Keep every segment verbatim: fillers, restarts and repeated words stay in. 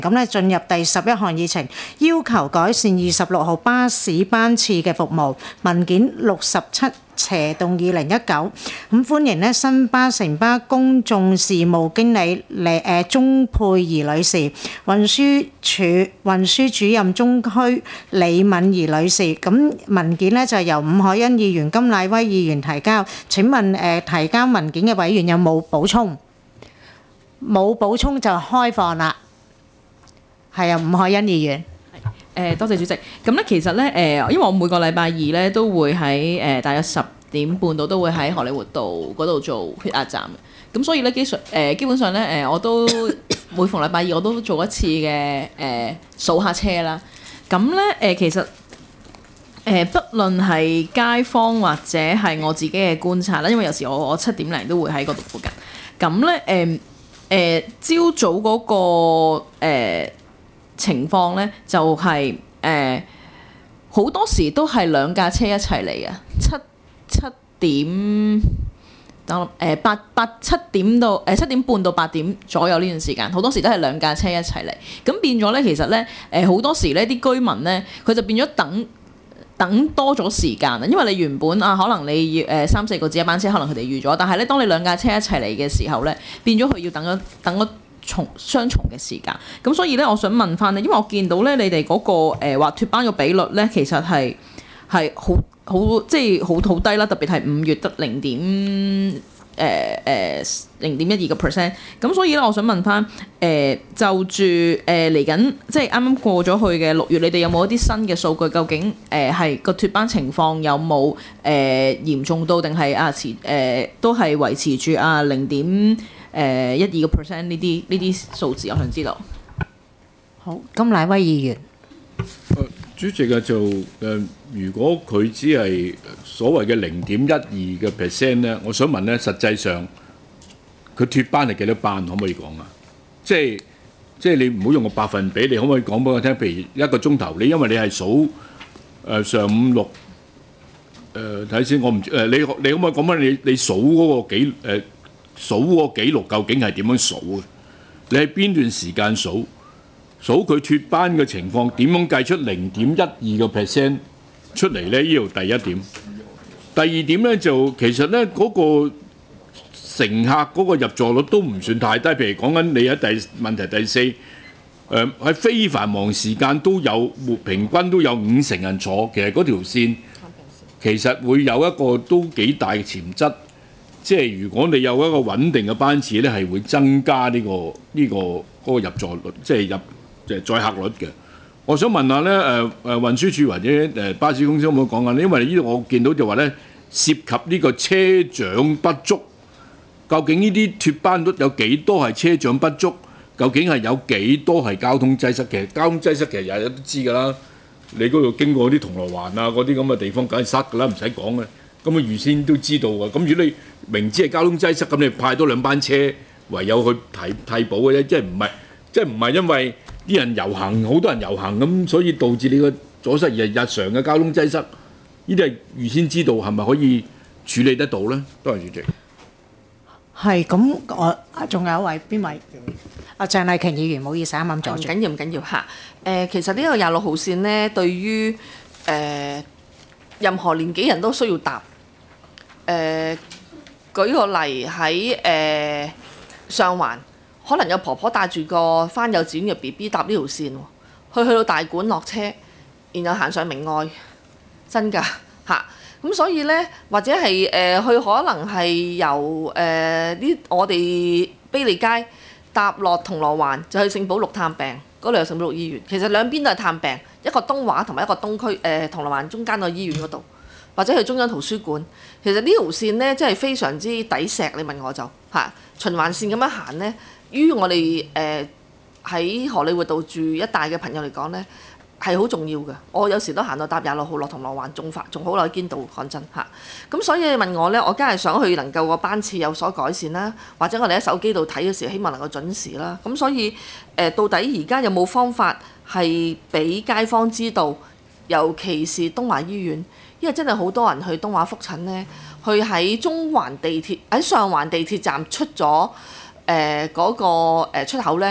咁咧進入第十一項議程，要求改善二十六號巴士班次嘅服務。文件六十七斜動二零一九，咁歡迎咧新巴城巴公眾事務經理嚟誒鍾佩儀女士、運輸署運輸主任中區李敏儀女士。咁文件咧就係由伍凱欣議員、甘乃威議員提交。請問誒提交文件嘅委員有冇補充？冇補充就開放啦。係啊，伍凱欣議員。 誒多謝主席。咁咧其實咧誒，因為我每個禮拜二咧都會喺誒大約十點半度都會喺荷里活道嗰度做血壓站嘅。咁所以咧基本誒基本上咧誒我都每逢禮拜二我都做一次嘅誒數下車啦。咁咧誒其實誒不論係街坊或者係我自己嘅觀察啦，因為有時我我七點零都會喺嗰度附近。咁咧誒誒朝早嗰個誒情況咧就係誒好多時都係兩架車一齊嚟嘅，七七點等誒八八七點到誒七點半到八點左右呢段時間，好多時都係兩架車一齊嚟，咁變咗咧其實咧誒好多時咧啲居民咧佢就變咗等等多咗時間啊，因為你原本啊可能你要誒三四個字一班車，可能佢哋預咗，但係咧當你兩架車一齊嚟嘅時候咧，變咗佢要等咗等咗重雙重嘅時間，咁所以咧，我想問翻咧，因為我見到咧，你哋嗰、那個誒話脫班嘅比率咧，其實係係好好即係好好低啦，特別係五月得零點誒誒零點一二個 percent，咁所以咧，我想問翻誒、呃、就住誒嚟緊即係啱啱過咗去嘅六月，你哋有冇一啲新嘅數據？究竟誒係個脫班情況有冇誒、呃、嚴重到，定係啊持誒、呃、都係維持住啊零點？誒一二個 percent 呢啲呢啲數字，我想知道。 好，甘乃威議員。 呃、主席啊，就誒、呃，如果佢只係所謂嘅零點一二嘅 percent 咧，我想問咧，實際上佢脫班係幾多班？可唔可以講啊？即係即係你唔好用個百分比，你可唔可以講俾我聽？譬如一個鐘頭，你因為你係數誒、呃、上午六誒睇先，我唔誒、呃、你你可唔可以講翻你你數嗰個幾誒？呃數個記錄究竟係點樣數嘅？你喺邊段時間數？數佢脫班嘅情況點樣計出零點一二個 percent 出嚟呢？呢度第一點。第二點呢，就其實呢嗰、嗰個乘客嗰個入座率都唔算太低。譬如講緊你喺第問題第四，誒、呃、喺非繁忙時間都有平均都有五成人坐。其實嗰條線其實會有一個都幾大嘅潛質。即係如果你有一個穩定嘅班次咧，係會增加呢、呢個呢、呢個嗰、嗰個入座率，即係入即係載客率嘅。我想問下咧，誒誒運輸署或者誒巴士公司可唔可以講下咧？因為呢度我見到就話咧，涉及呢個車長不足，究竟呢啲脫班率有幾多係車長不足？究竟係有幾多係交通擠塞嘅？交通擠塞其實日日都知㗎啦。你嗰度經過啲銅鑼灣啊嗰啲咁嘅地方，梗係塞㗎啦，唔使講嘅。咁啊預先都知道㗎。咁如果你明知係交通擠塞，咁你派多兩班車，唯有去替替補嘅啫。即係唔係，即係唔係因為啲人遊行，好多人遊行咁，所以導致你個阻塞而係日常嘅交通擠塞。呢啲係預先知道，係咪可以處理得到咧？多謝主席。 係咁，我仲有一位邊位？阿鄭麗瓊議員，唔好意思，啱啱阻住。 唔緊要，唔緊要嚇。誒，其實呢個廿六號線呢，對於誒任何年紀人都需要搭。誒，舉個例喺誒上環，可能有婆婆帶住個返幼稚園嘅 B B 搭呢條線喎，去去到大館落車，然後行上明愛，真㗎嚇。咁所以呢，或者係誒佢可能係由誒呢我哋卑利街搭落銅鑼灣，就去聖保祿探病，嗰度有聖保祿醫院。其實兩邊都係探病，一個東華同埋一個東區誒、呃、銅鑼灣中間個醫院嗰度，或者去中央圖書館。其實呢條線呢，真係非常之抵錫。你問我就嚇、啊、循環線咁樣行呢，於我哋誒喺荷里活道住一帶嘅朋友嚟講呢，係好重要嘅。我有時都行到搭廿六號落銅鑼灣，仲快仲好耐堅道，講真嚇。咁、啊、所以你問我呢，我梗係想去能夠個班次有所改善啦，或者我哋喺手機度睇嘅時候，希望能夠準時啦。咁所以誒、呃，到底而家有冇方法係俾街坊知道，尤其是東華醫院？因為真係好多人去東華覆診呢，去喺中環地鐵喺上環地鐵站出咗誒嗰個出口呢，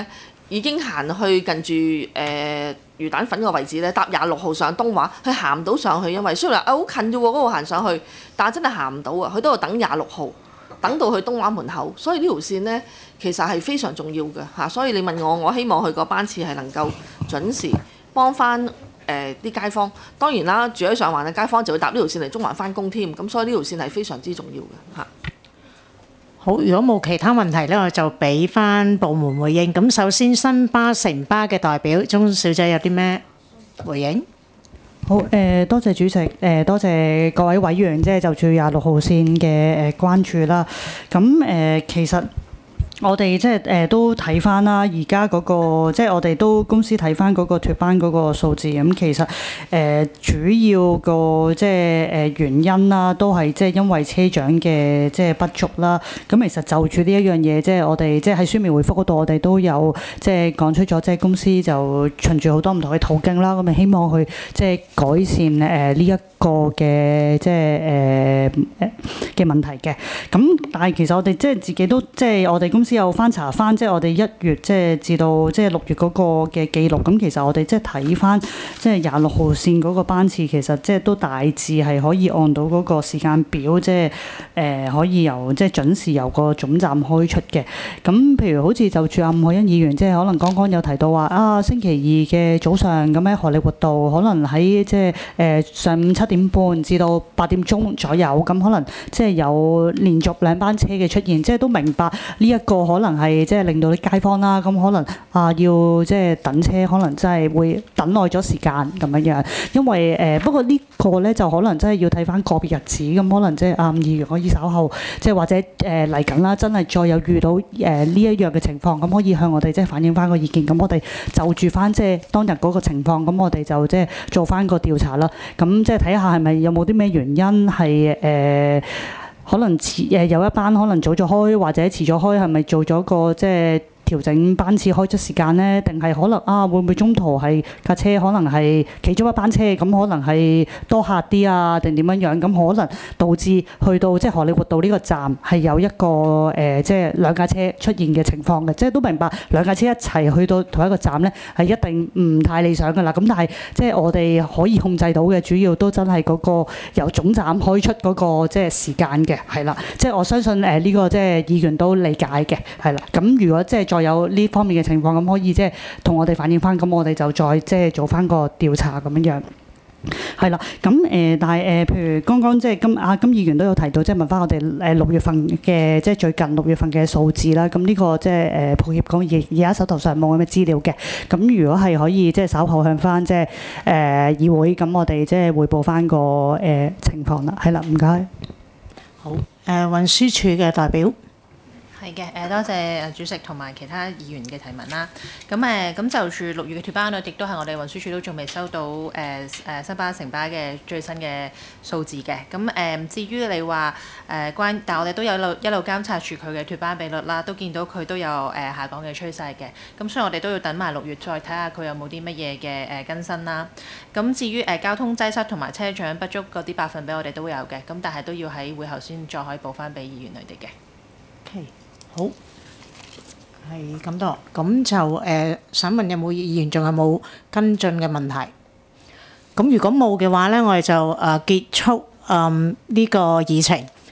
已經行去近住誒、呃、魚蛋粉個位置咧，搭廿六號上東華，佢行唔到上去，因為雖然話啊好近啫喎，嗰度行上去，但係真係行唔到啊！佢都要等廿六號，等到去東華門口，所以呢條線呢，其實係非常重要嘅嚇。所以你問我，我希望佢個班次係能夠準時幫翻誒啲街坊。當然啦，住喺上環嘅街坊就會搭呢條線嚟中環翻工添，咁所以呢條線係非常之重要嘅嚇。 好，如果冇其他問題咧，我就俾翻部門回應。咁首先，新巴城巴嘅代表鐘小姐有啲咩回應？ 好，誒、呃、多謝主席，誒、呃、多謝各位委員，即係就住廿六號線嘅誒關注啦。咁誒、呃、其實我哋即係誒都睇翻啦，而家嗰個即係我哋都公司睇翻嗰個脫班嗰個數字，咁其實誒、呃、主要個即係誒原因啦，都係即係因為車長嘅即係不足啦。咁其實就住呢一樣嘢，即係我哋即係喺書面回覆嗰度，我哋都有即係講出咗，即係公司就循住好多唔同嘅途徑啦，咁咪希望去即係改善誒呢一個嘅即係誒誒嘅問題嘅。咁但係其實我哋即係自己都即係我哋公司有翻查翻，即係我哋一月即係至到即係六月嗰個嘅記錄。咁其實我哋即係睇翻即係廿六號線嗰個班次，其實即係都大致係可以按到嗰個時間表，即係誒可以由即係準時由個總站開出嘅。咁譬如好似就住阿吳凱欣議員，即係可能剛剛有提到話啊，星期二嘅早上咁喺荷里活道，可能喺即係誒上午七點半至到八點鐘左右，咁可能即係有連續兩班車嘅出現，即係都明白呢一個可能係即係令到啲街坊啦，咁可能啊要即係等車，可能真係會等耐咗時間咁樣樣。因為誒、呃、不過呢個咧就可能真係要睇翻個別日子，咁可能即係啊議員可以稍後即係或者誒嚟緊啦，真係再有遇到誒呢一樣嘅情況，咁可以向我哋即係反映翻個意見，咁我哋就住翻即係當日嗰個情況，咁我哋就即係做翻個調查啦。咁即係睇下係咪有冇啲咩原因係誒、呃、可能遲誒有一班可能早咗開，或者遲咗開，係咪做咗個即係調整班次開出時間呢？定係可能啊會唔會中途係架車可能係其中一班車，咁可能係多客啲啊，定點樣樣？咁可能導致去到即係荷里活道呢個站係有一個誒、呃、即係兩架車出現嘅情況嘅。即係都明白兩架車一齊去到同一個站呢係一定唔太理想㗎啦。咁但係即係我哋可以控制到嘅主要都真係嗰個由總站開出嗰個即係時間嘅，係啦。即係我相信誒呢、呃這個即係議員都理解嘅，係啦。咁如果即係再有呢方面嘅情況，咁可以即係同我哋反映翻，咁我哋就再即係做翻個調查咁樣樣。係啦，咁誒、呃，但係誒、呃，譬如剛剛即係今啊金議員都有提到，即係問翻我哋誒六月份嘅即係最近六月份嘅數字啦。咁呢個即係誒抱歉講，而而家手頭上冇咁嘅資料嘅。咁如果係可以即係稍後向翻即係誒議會，咁我哋即係彙報翻個誒、呃、情況啦。係啦，唔該。 好，誒、呃、運輸署嘅代表。 係嘅，誒多謝主席同埋其他議員嘅提問啦。咁誒咁就住六月嘅脫班率，亦都係我哋運輸署都仲未收到誒誒新巴城巴嘅最新嘅數字嘅。咁誒、呃、至於你話誒關，但係我哋都有一路一路監察住佢嘅脫班比率啦，都見到佢都有誒、呃、下降嘅趨勢嘅。咁所以我哋都要等埋六月再睇下佢有冇啲乜嘢嘅誒更新啦。咁至於誒、呃、交通擠塞同埋車長不足嗰啲百分比，我哋都會有嘅。咁但係都要喺會後先再可以補翻俾議員佢哋嘅。 Okay. 好，係咁多，咁就誒、呃、想問有冇議員仲有冇跟進嘅問題？咁如果冇嘅話咧，我哋就誒、呃、結束誒呢、呃這個議程。